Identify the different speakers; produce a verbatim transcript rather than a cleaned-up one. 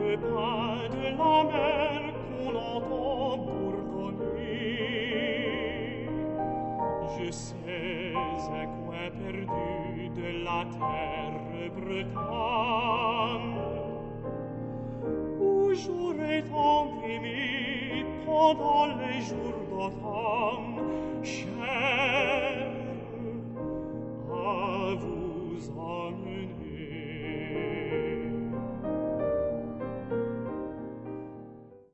Speaker 1: le pas de la mer qu'on entend bourdonner. Je sais un coin perdu de la terre Bretagne où j'aurais tant aimé pendant les jours d'automne.